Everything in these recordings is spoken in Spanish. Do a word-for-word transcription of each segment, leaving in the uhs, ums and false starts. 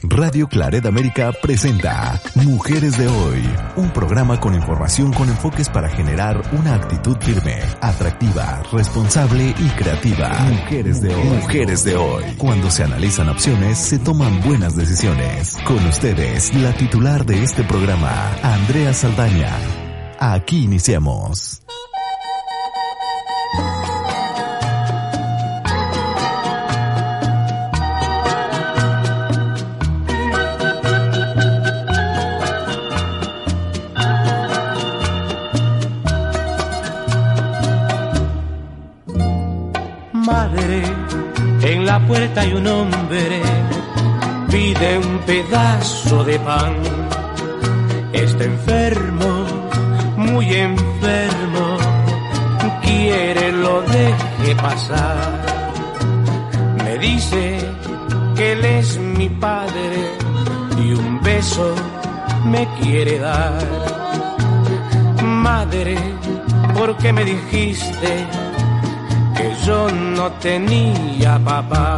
Radio Claret América presenta Mujeres de Hoy, un programa con información con enfoques para generar una actitud firme, atractiva, responsable y creativa. Mujeres de Hoy. Mujeres de Hoy. Cuando se analizan opciones, se toman buenas decisiones. Con ustedes, la titular de este programa, Andrea Saldaña. Aquí iniciamos. En la puerta hay un hombre, pide un pedazo de pan. Está enfermo, muy enfermo, quiere lo deje pasar. Me dice que él es mi padre y un beso me quiere dar. Madre, ¿por qué me dijiste que yo no tenía papá?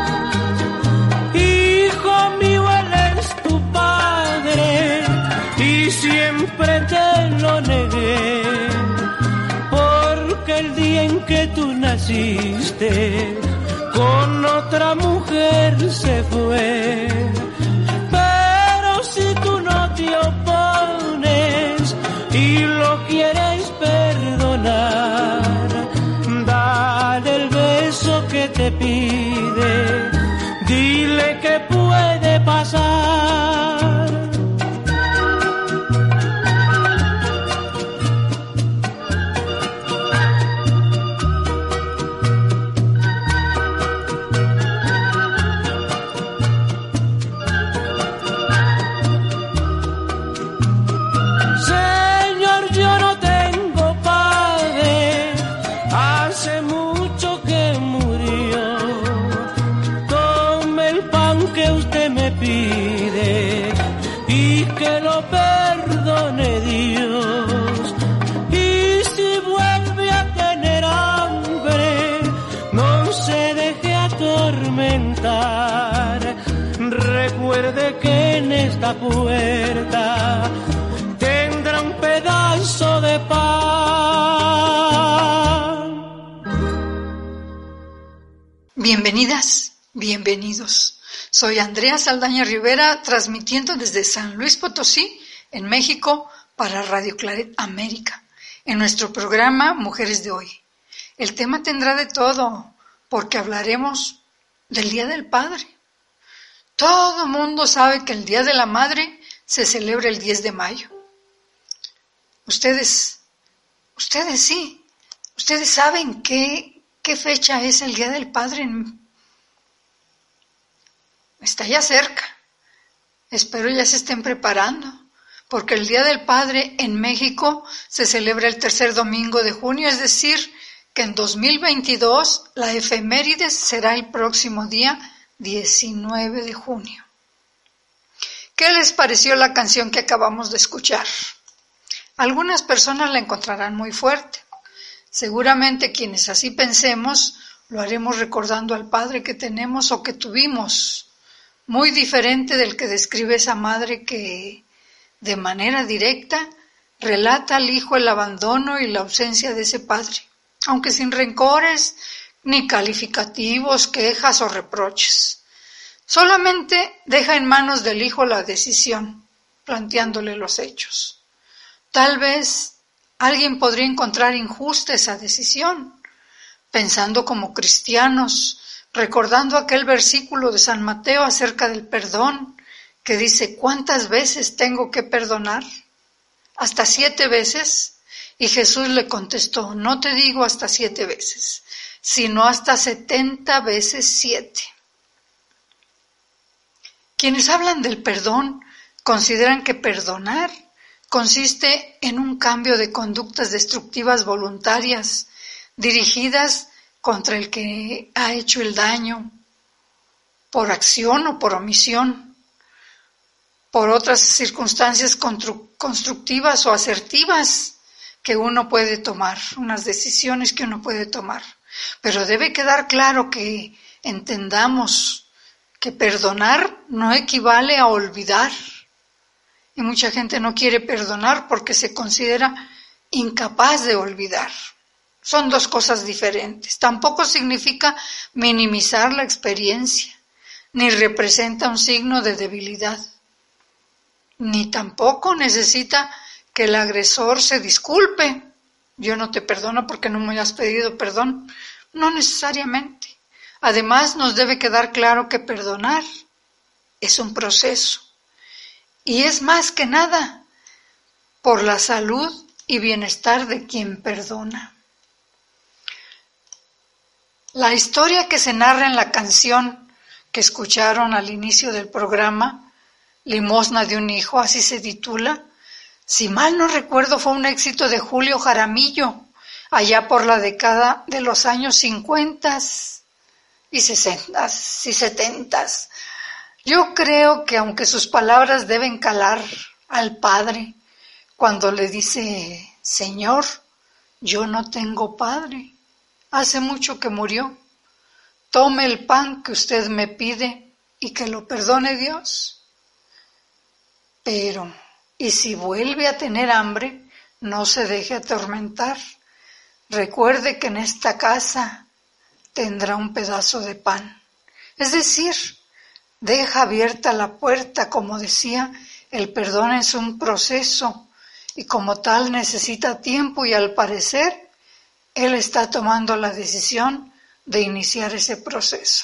Hijo mío, él es tu padre y siempre te lo negué, porque el día en que tú naciste con otra mujer se fue. Pero si tú no te opones y lo quieres perdonar, dale el beso que te pide, dile que puede pasar. Señor, yo no tengo padre, hace mucho que murió. Tome el pan que usted me pide y que lo perdone Dios. Y si vuelve a tener hambre, no se deje atormentar. Recuerde que en esta puerta tendrá un pedazo de pan. Bienvenidas, bienvenidos. Soy Andrea Saldaña Rivera, transmitiendo desde San Luis Potosí, en México, para Radio Claret América, en nuestro programa Mujeres de Hoy. El tema tendrá de todo, porque hablaremos del Día del Padre. Todo mundo sabe que el Día de la Madre se celebra el diez de mayo. Ustedes, ustedes sí, ustedes saben qué, qué fecha es el Día del Padre. Está ya cerca. Espero ya se estén preparando, porque el Día del Padre en México se celebra el tercer domingo de junio, es decir, que en dos mil veintidós la efeméride será el próximo día diecinueve de junio. ¿Qué les pareció la canción que acabamos de escuchar? Algunas personas la encontrarán muy fuerte. Seguramente quienes así pensemos lo haremos recordando al padre que tenemos o que tuvimos, muy diferente del que describe esa madre que, de manera directa, relata al hijo el abandono y la ausencia de ese padre, aunque sin rencores ni calificativos, quejas o reproches. Solamente deja en manos del hijo la decisión, planteándole los hechos. Tal vez alguien podría encontrar injusta esa decisión, pensando como cristianos, recordando aquel versículo de San Mateo acerca del perdón, que dice, ¿cuántas veces tengo que perdonar? ¿Hasta siete veces? Y Jesús le contestó, no te digo hasta siete veces, sino hasta setenta veces siete. Quienes hablan del perdón consideran que perdonar consiste en un cambio de conductas destructivas voluntarias dirigidas contra el que ha hecho el daño, por acción o por omisión, por otras circunstancias constructivas o asertivas que uno puede tomar, unas decisiones que uno puede tomar. Pero debe quedar claro que entendamos que perdonar no equivale a olvidar. Y mucha gente no quiere perdonar porque se considera incapaz de olvidar. Son dos cosas diferentes. Tampoco significa minimizar la experiencia, ni representa un signo de debilidad. Ni tampoco necesita que el agresor se disculpe. Yo no te perdono porque no me has pedido perdón. No necesariamente. Además, nos debe quedar claro que perdonar es un proceso. Y es más que nada por la salud y bienestar de quien perdona. La historia que se narra en la canción que escucharon al inicio del programa, Limosna de un hijo, así se titula, si mal no recuerdo fue un éxito de Julio Jaramillo, allá por la década de los años cincuenta y sesenta y setenta. Yo creo que aunque sus palabras deben calar al padre cuando le dice, Señor, yo no tengo padre, hace mucho que murió, tome el pan que usted me pide y que lo perdone Dios. Pero, y si vuelve a tener hambre, no se deje atormentar. Recuerde que en esta casa tendrá un pedazo de pan. Es decir, deja abierta la puerta, como decía, el perdón es un proceso y como tal necesita tiempo y al parecer él está tomando la decisión de iniciar ese proceso.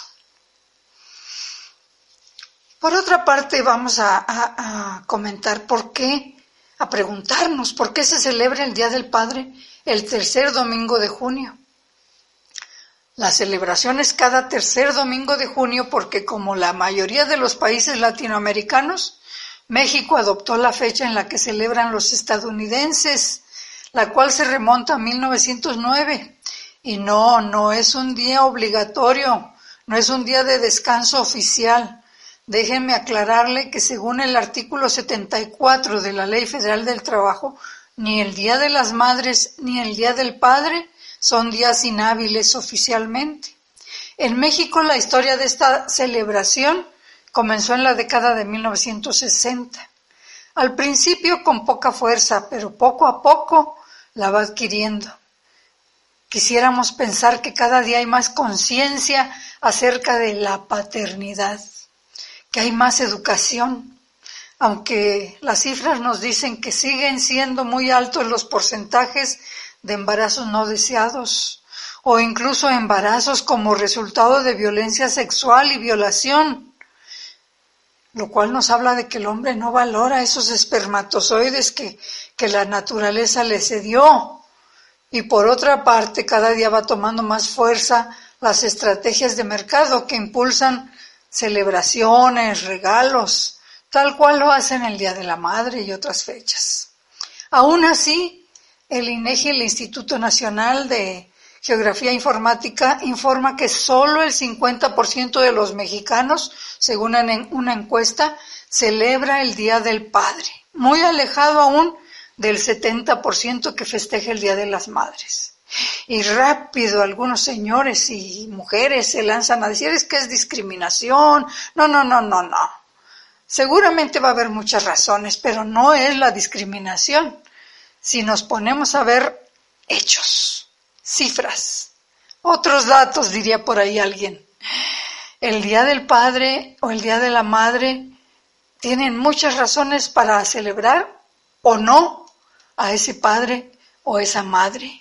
Por otra parte, vamos a, a, a comentar por qué, a preguntarnos por qué se celebra el Día del Padre el tercer domingo de junio. La celebración es cada tercer domingo de junio porque, como la mayoría de los países latinoamericanos, México adoptó la fecha en la que celebran los estadounidenses, la cual se remonta a mil novecientos nueve. Y no, no es un día obligatorio, no es un día de descanso oficial. Déjenme aclararle que según el artículo setenta y cuatro de la Ley Federal del Trabajo, ni el Día de las Madres ni el Día del Padre son días inhábiles oficialmente. En México la historia de esta celebración comenzó en la década de mil novecientos sesenta. Al principio con poca fuerza, pero poco a poco la va adquiriendo. Quisiéramos pensar que cada día hay más conciencia acerca de la paternidad, que hay más educación, aunque las cifras nos dicen que siguen siendo muy altos los porcentajes de embarazos no deseados o incluso embarazos como resultado de violencia sexual y violación, lo cual nos habla de que el hombre no valora esos espermatozoides que, que la naturaleza le cedió. Y por otra parte, cada día va tomando más fuerza las estrategias de mercado que impulsan celebraciones, regalos, tal cual lo hacen el Día de la Madre y otras fechas. Aún así, el INEGI, el Instituto Nacional de Geografía e Informática, informa que solo el cincuenta por ciento de los mexicanos, según una encuesta, celebra el Día del Padre, muy alejado aún del setenta por ciento que festeja el Día de las Madres. Y rápido algunos señores y mujeres se lanzan a decir es que es discriminación. No, no, no, no, no. Seguramente va a haber muchas razones, pero no es la discriminación. Si nos ponemos a ver hechos, cifras, otros datos, diría por ahí alguien. El Día del Padre o el Día de la Madre tienen muchas razones para celebrar o no a ese padre o esa madre.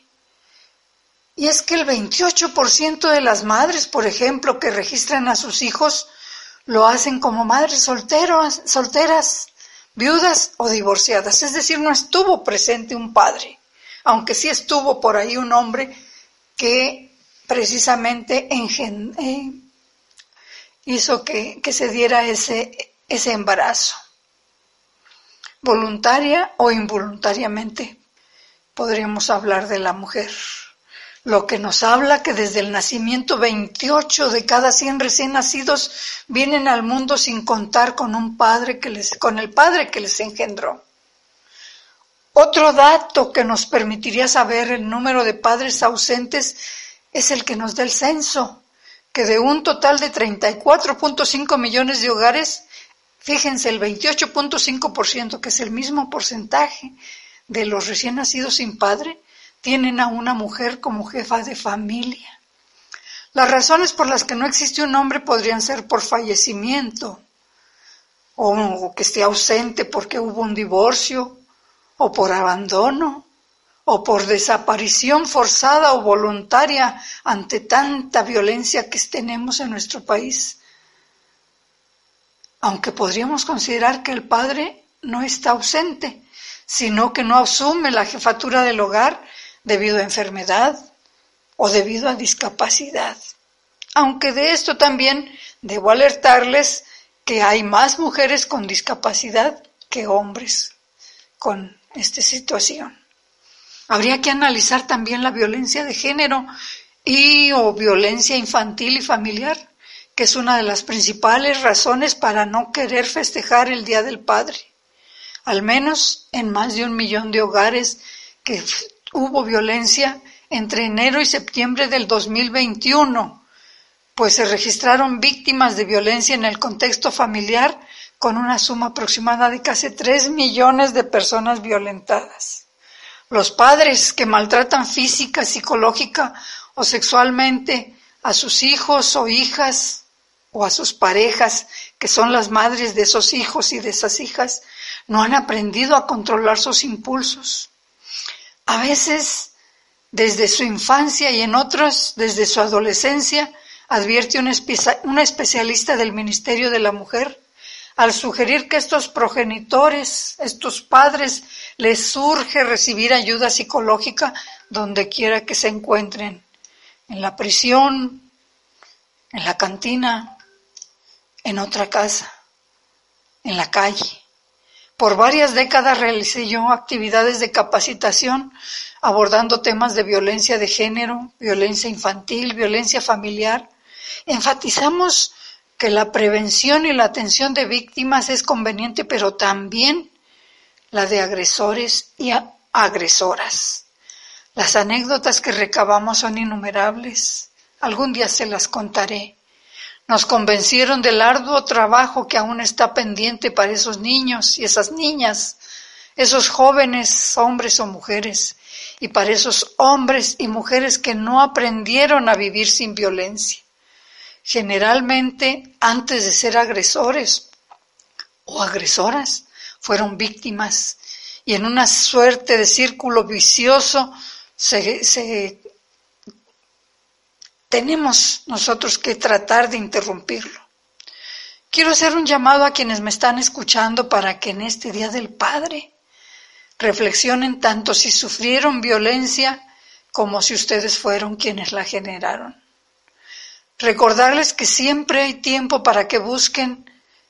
Y es que el veintiocho por ciento de las madres, por ejemplo, que registran a sus hijos, lo hacen como madres solteras, solteras, viudas o divorciadas. Es decir, no estuvo presente un padre, aunque sí estuvo por ahí un hombre que precisamente engend- eh, hizo que, que se diera ese, ese embarazo. Voluntaria o involuntariamente podríamos hablar de la mujer. Lo que nos habla que desde el nacimiento veintiocho de cada cien recién nacidos vienen al mundo sin contar con un padre que les, con el padre que les engendró. Otro dato que nos permitiría saber el número de padres ausentes es el que nos da el censo, que de un total de treinta y cuatro punto cinco millones de hogares, fíjense, el veintiocho punto cinco por ciento, que es el mismo porcentaje de los recién nacidos sin padre, tienen a una mujer como jefa de familia. Las razones por las que no existe un hombre podrían ser por fallecimiento, o que esté ausente porque hubo un divorcio, o por abandono, o por desaparición forzada o voluntaria ante tanta violencia que tenemos en nuestro país. Aunque podríamos considerar que el padre no está ausente, sino que no asume la jefatura del hogar debido a enfermedad o debido a discapacidad. Aunque de esto también debo alertarles que hay más mujeres con discapacidad que hombres con esta situación. Habría que analizar también la violencia de género y o violencia infantil y familiar, que es una de las principales razones para no querer festejar el Día del Padre. Al menos en más de un millón de hogares que hubo violencia entre enero y septiembre del dos mil veintiuno, pues se registraron víctimas de violencia en el contexto familiar con una suma aproximada de casi tres millones de personas violentadas. Los padres que maltratan física, psicológica o sexualmente a sus hijos o hijas o a sus parejas, que son las madres de esos hijos y de esas hijas, no han aprendido a controlar sus impulsos. A veces, desde su infancia y en otros, desde su adolescencia, advierte un, espe- un especialista del Ministerio de la Mujer, al sugerir que estos progenitores, estos padres, les surge recibir ayuda psicológica donde quiera que se encuentren, en la prisión, en la cantina, en otra casa, en la calle. Por varias décadas realicé yo actividades de capacitación abordando temas de violencia de género, violencia infantil, violencia familiar. Enfatizamos que la prevención y la atención de víctimas es conveniente, pero también la de agresores y agresoras. Las anécdotas que recabamos son innumerables. Algún día se las contaré. Nos convencieron del arduo trabajo que aún está pendiente para esos niños y esas niñas, esos jóvenes, hombres o mujeres, y para esos hombres y mujeres que no aprendieron a vivir sin violencia. Generalmente, antes de ser agresores o agresoras, fueron víctimas, y en una suerte de círculo vicioso se, se tenemos nosotros que tratar de interrumpirlo. Quiero hacer un llamado a quienes me están escuchando para que en este Día del Padre reflexionen tanto si sufrieron violencia como si ustedes fueron quienes la generaron. Recordarles que siempre hay tiempo para que busquen,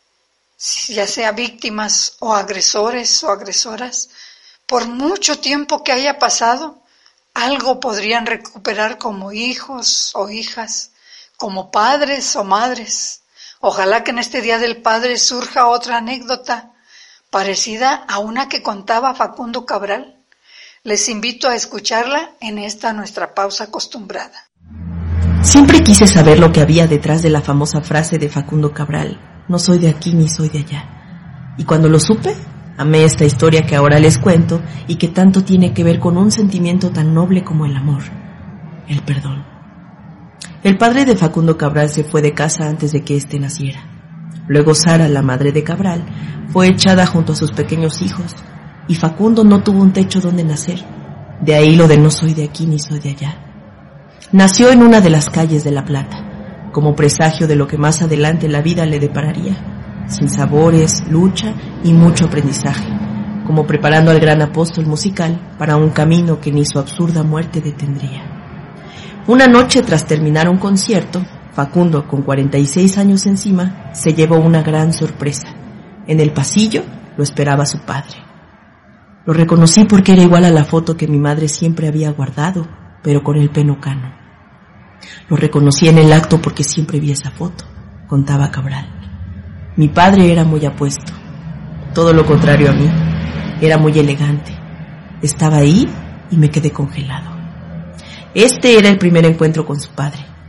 ya sea víctimas o agresores o agresoras, por mucho tiempo que haya pasado, algo podrían recuperar como hijos o hijas, como padres o madres. Ojalá que en este Día del Padre surja otra anécdota parecida a una que contaba Facundo Cabral. Les invito a escucharla en esta nuestra pausa acostumbrada. Siempre quise saber lo que había detrás de la famosa frase de Facundo Cabral: no soy de aquí ni soy de allá. Y cuando lo supe, amé esta historia que ahora les cuento y que tanto tiene que ver con un sentimiento tan noble como el amor, el perdón. El padre de Facundo Cabral se fue de casa antes de que éste naciera. Luego Sara, la madre de Cabral, fue echada junto a sus pequeños hijos y Facundo no tuvo un techo donde nacer. De ahí lo de no soy de aquí ni soy de allá. Nació en una de las calles de La Plata, como presagio de lo que más adelante la vida le depararía, sin sabores, lucha y mucho aprendizaje, como preparando al gran apóstol musical para un camino que ni su absurda muerte detendría. Una noche, tras terminar un concierto, Facundo, con cuarenta y seis años encima, se llevó una gran sorpresa. En el pasillo lo esperaba su padre. Lo reconocí porque era igual a la foto que mi madre siempre había guardado, pero con el pelo cano. Lo reconocí en el acto porque siempre vi esa foto, contaba Cabral. Mi padre era muy apuesto, todo lo contrario a mí. Era muy elegante. Estaba ahí y me quedé congelado. Este era el primer encuentro con su padre.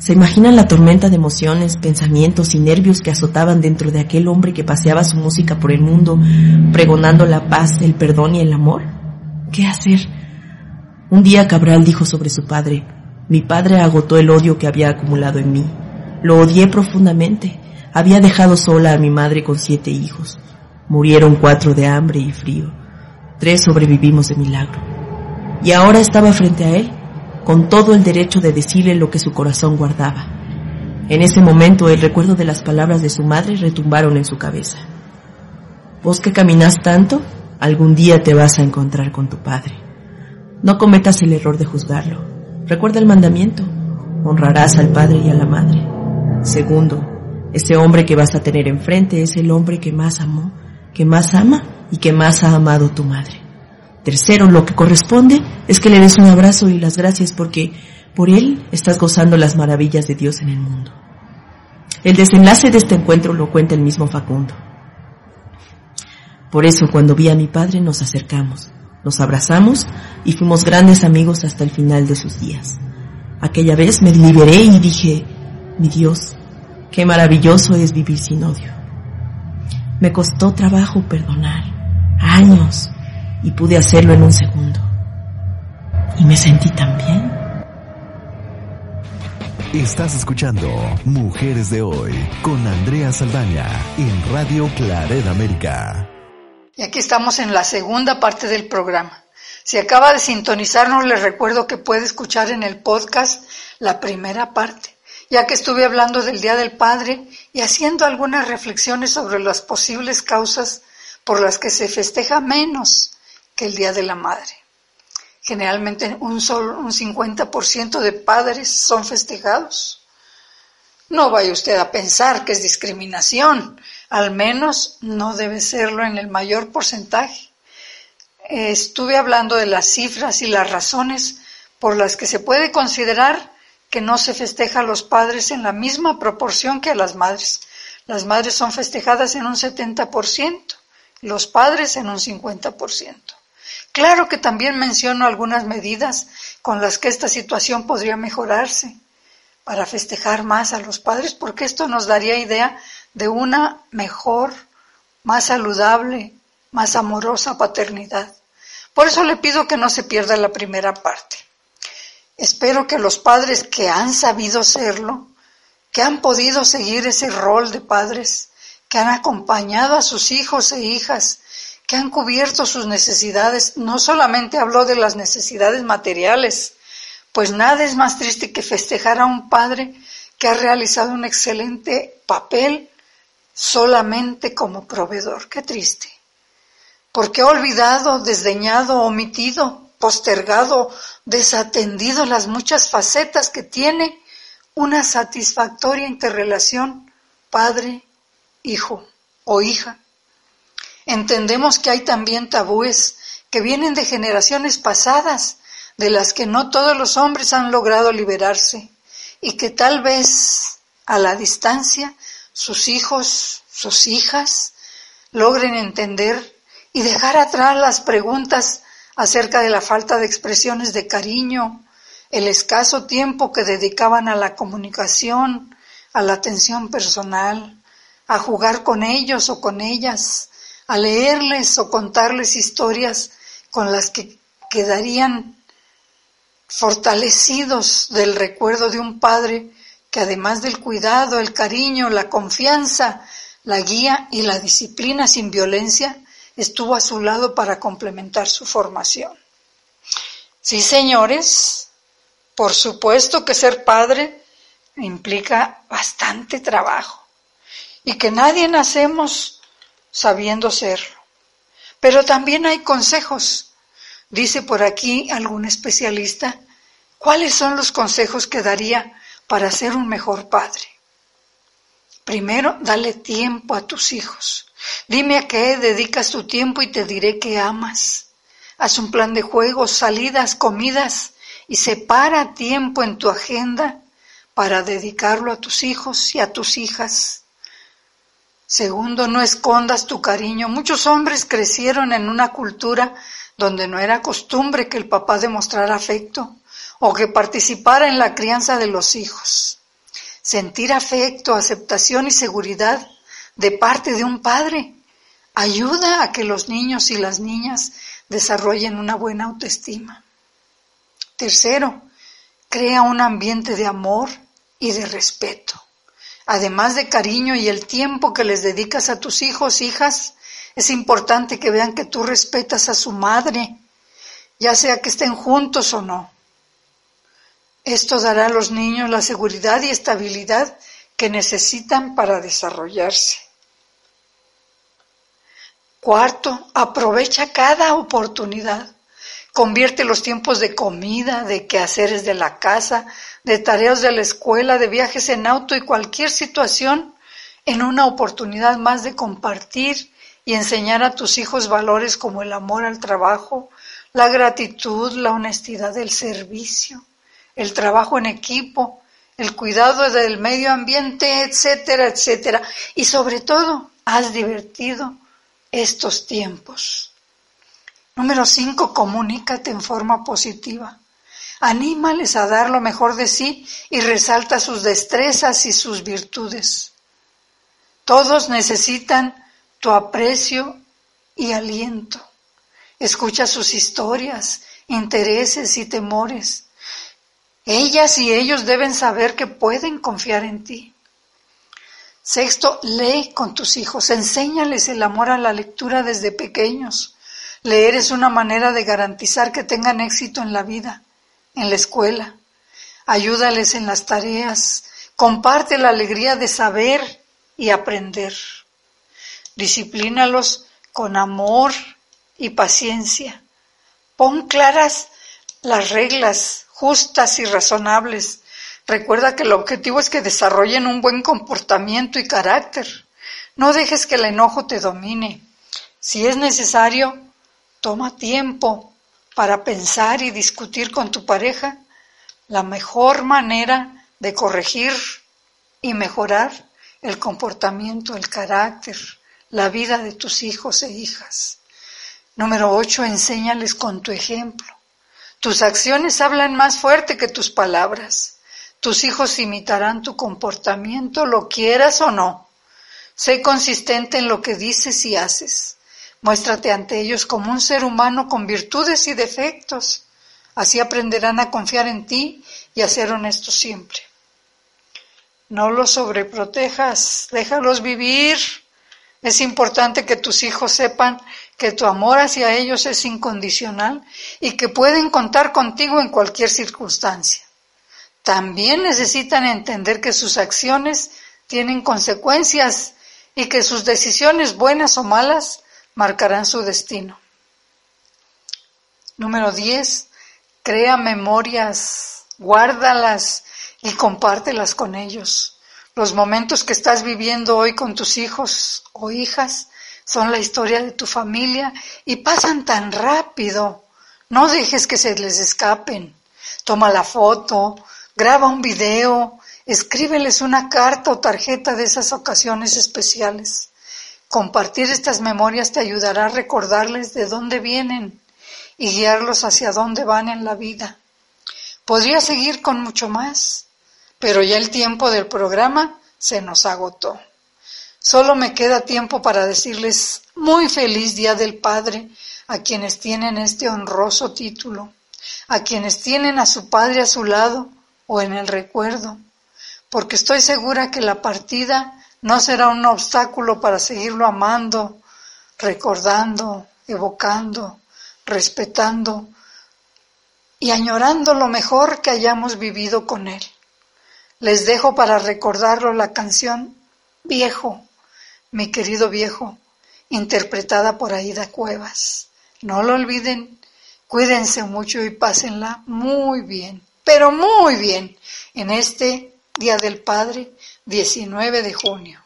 ¿Se imaginan la tormenta de emociones, pensamientos y nervios que azotaban dentro de aquel hombre que paseaba su música por el mundo, pregonando la paz, el perdón y el amor? ¿Qué hacer? Un día Cabral dijo sobre su padre: mi padre agotó el odio que había acumulado en mí. Lo odié profundamente. Había dejado sola a mi madre con siete hijos. Murieron cuatro de hambre y frío. Tres sobrevivimos de milagro. Y ahora estaba frente a él, con todo el derecho de decirle lo que su corazón guardaba. En ese momento el recuerdo de las palabras de su madre retumbaron en su cabeza. Vos que caminás tanto, algún día te vas a encontrar con tu padre. No cometas el error de juzgarlo. Recuerda el mandamiento: honrarás al padre y a la madre. Segundo, ese hombre que vas a tener enfrente es el hombre que más amó, que más ama y que más ha amado tu madre. Tercero, lo que corresponde es que le des un abrazo y las gracias porque por él estás gozando las maravillas de Dios en el mundo. El desenlace de este encuentro lo cuenta el mismo Facundo. Por eso, cuando vi a mi padre, nos acercamos, nos abrazamos y fuimos grandes amigos hasta el final de sus días. Aquella vez me liberé y dije: mi Dios, qué maravilloso es vivir sin odio. Me costó trabajo perdonar, años, y pude hacerlo en un segundo. Y me sentí tan bien. Estás escuchando Mujeres de Hoy con Andrea Saldaña en Radio Claret América. Y aquí estamos en la segunda parte del programa. Si acaba de sintonizarnos, les recuerdo que puede escuchar en el podcast la primera parte, ya que estuve hablando del Día del Padre y haciendo algunas reflexiones sobre las posibles causas por las que se festeja menos que el Día de la Madre. Generalmente un solo, un cincuenta por ciento de padres son festejados. No vaya usted a pensar que es discriminación, al menos no debe serlo en el mayor porcentaje. Estuve hablando de las cifras y las razones por las que se puede considerar que no se festeja a los padres en la misma proporción que a las madres. Las madres son festejadas en un setenta por ciento, los padres en un cincuenta por ciento. Claro que también menciono algunas medidas con las que esta situación podría mejorarse para festejar más a los padres, porque esto nos daría idea de una mejor, más saludable, más amorosa paternidad. Por eso le pido que no se pierda la primera parte. Espero que los padres que han sabido serlo, que han podido seguir ese rol de padres, que han acompañado a sus hijos e hijas, que han cubierto sus necesidades, no solamente habló de las necesidades materiales, pues nada es más triste que festejar a un padre que ha realizado un excelente papel solamente como proveedor. Qué triste, porque ha olvidado, desdeñado, omitido, postergado, desatendido las muchas facetas que tiene una satisfactoria interrelación padre-hijo o hija. Entendemos que hay también tabúes que vienen de generaciones pasadas, de las que no todos los hombres han logrado liberarse, y que tal vez a la distancia sus hijos, sus hijas, logren entender y dejar atrás las preguntas acerca de la falta de expresiones de cariño, el escaso tiempo que dedicaban a la comunicación, a la atención personal, a jugar con ellos o con ellas, a leerles o contarles historias con las que quedarían fortalecidos del recuerdo de un padre que además del cuidado, el cariño, la confianza, la guía y la disciplina sin violencia, estuvo a su lado para complementar su formación. Sí, señores, por supuesto que ser padre implica bastante trabajo y que nadie nacemos sabiendo serlo. Pero también hay consejos. Dice por aquí algún especialista, ¿cuáles son los consejos que daría para ser un mejor padre? Primero, dale tiempo a tus hijos. Dime a qué dedicas tu tiempo y te diré que amas. Haz un plan de juegos, salidas, comidas y separa tiempo en tu agenda para dedicarlo a tus hijos y a tus hijas. Segundo, no escondas tu cariño. Muchos hombres crecieron en una cultura donde no era costumbre que el papá demostrara afecto o que participara en la crianza de los hijos. Sentir afecto, aceptación y seguridad de parte de un padre ayuda a que los niños y las niñas desarrollen una buena autoestima. Tercero, crea un ambiente de amor y de respeto. Además de cariño y el tiempo que les dedicas a tus hijos, hijas, es importante que vean que tú respetas a su madre, ya sea que estén juntos o no. Esto dará a los niños la seguridad y estabilidad que necesitan para desarrollarse. Cuarto, aprovecha cada oportunidad. Convierte los tiempos de comida, de quehaceres de la casa, de tareas de la escuela, de viajes en auto y cualquier situación en una oportunidad más de compartir y enseñar a tus hijos valores como el amor al trabajo, la gratitud, la honestidad, el servicio, el trabajo en equipo, el cuidado del medio ambiente, etcétera, etcétera. Y sobre todo, haz divertido estos tiempos. Número cinco, comunícate en forma positiva. Anímales a dar lo mejor de sí y resalta sus destrezas y sus virtudes. Todos necesitan tu aprecio y aliento. Escucha sus historias, intereses y temores. Ellas y ellos deben saber que pueden confiar en ti. Sexto, lee con tus hijos. Enséñales el amor a la lectura desde pequeños. Leer es una manera de garantizar que tengan éxito en la vida, en la escuela. Ayúdales en las tareas. Comparte la alegría de saber y aprender. Disciplínalos con amor y paciencia. Pon claras las reglas justas y razonables. Recuerda que el objetivo es que desarrollen un buen comportamiento y carácter. No dejes que el enojo te domine. Si es necesario, toma tiempo para pensar y discutir con tu pareja la mejor manera de corregir y mejorar el comportamiento, el carácter, la vida de tus hijos e hijas. Número ocho, enséñales con tu ejemplo. Tus acciones hablan más fuerte que tus palabras. Tus hijos imitarán tu comportamiento, lo quieras o no. Sé consistente en lo que dices y haces. Muéstrate ante ellos como un ser humano con virtudes y defectos. Así aprenderán a confiar en ti y a ser honestos siempre. No los sobreprotejas, déjalos vivir. Es importante que tus hijos sepan que tu amor hacia ellos es incondicional y que pueden contar contigo en cualquier circunstancia. También necesitan entender que sus acciones tienen consecuencias y que sus decisiones, buenas o malas, marcarán su destino. Número diez. Crea memorias, guárdalas y compártelas con ellos. Los momentos que estás viviendo hoy con tus hijos o hijas son la historia de tu familia y pasan tan rápido. No dejes que se les escapen. Toma la foto, graba un video, escríbeles una carta o tarjeta de esas ocasiones especiales. Compartir estas memorias te ayudará a recordarles de dónde vienen y guiarlos hacia dónde van en la vida. Podría seguir con mucho más, pero ya el tiempo del programa se nos agotó. Solo me queda tiempo para decirles muy feliz Día del Padre a quienes tienen este honroso título, a quienes tienen a su padre a su lado o en el recuerdo, porque estoy segura que la partida no será un obstáculo para seguirlo amando, recordando, evocando, respetando y añorando lo mejor que hayamos vivido con él. Les dejo para recordarlo la canción Viejo, mi querido viejo, interpretada por Aida Cuevas. No lo olviden, cuídense mucho y pásenla muy bien, pero muy bien, en este Día del Padre, diecinueve de junio.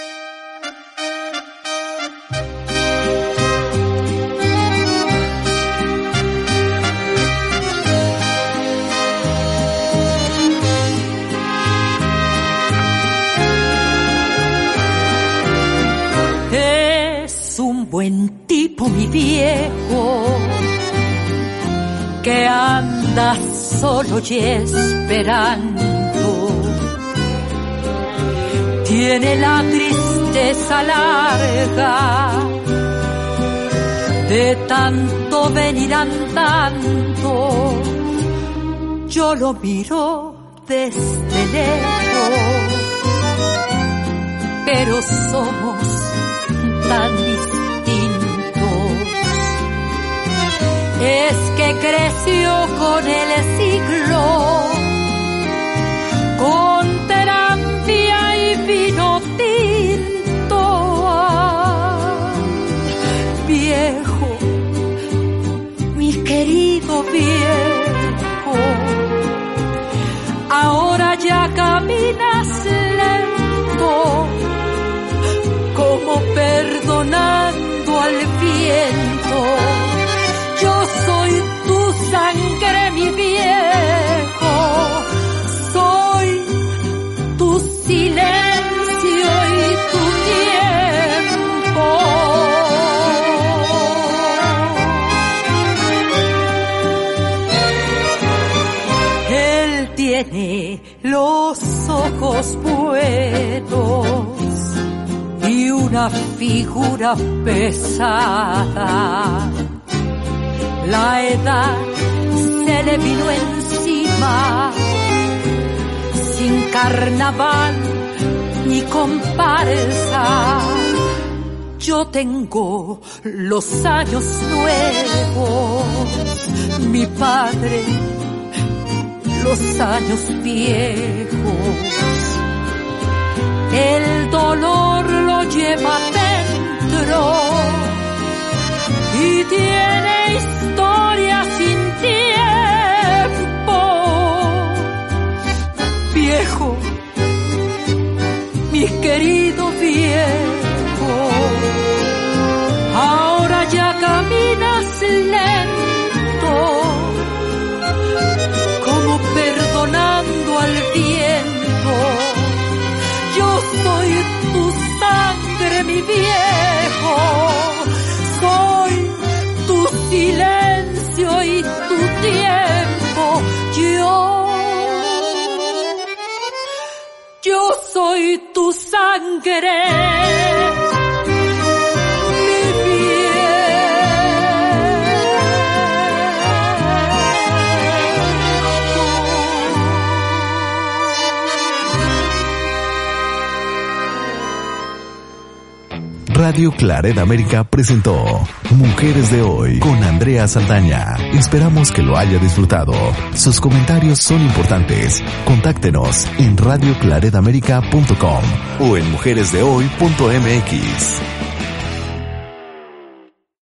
Es un buen tipo, mi viejo, que anda solo y esperando tiene la tristeza larga de tanto venir andando. Yo lo miro desde lejos, pero somos tan distintos. Es que creció con el siglo, con terapia y vino tinto. Viejo, mi querido viejo, ahora ya caminas lento, como perdonando al viento. Yo soy tu sangre, mi viejo, soy tu silencio y tu tiempo. Él tiene los ojos buenos y una figura pesada. La edad se le vino encima, sin carnaval ni comparsa. Yo tengo los años nuevos, mi padre los años viejos. El dolor lo lleva dentro y tiene historia sin tiempo. Viejo, mi querido viejo, ahora ya caminas lento, como perdonando al viento. Yo soy tu sangre, mi viejo, soy tu silencio y tu tiempo. Yo, yo soy tu sangre, mi viejo. Radio Claret América presentó Mujeres de Hoy con Andrea Saldaña. Esperamos que lo haya disfrutado. Sus comentarios son importantes. Contáctenos en radio claret america punto com o en mujeres de hoy punto m x.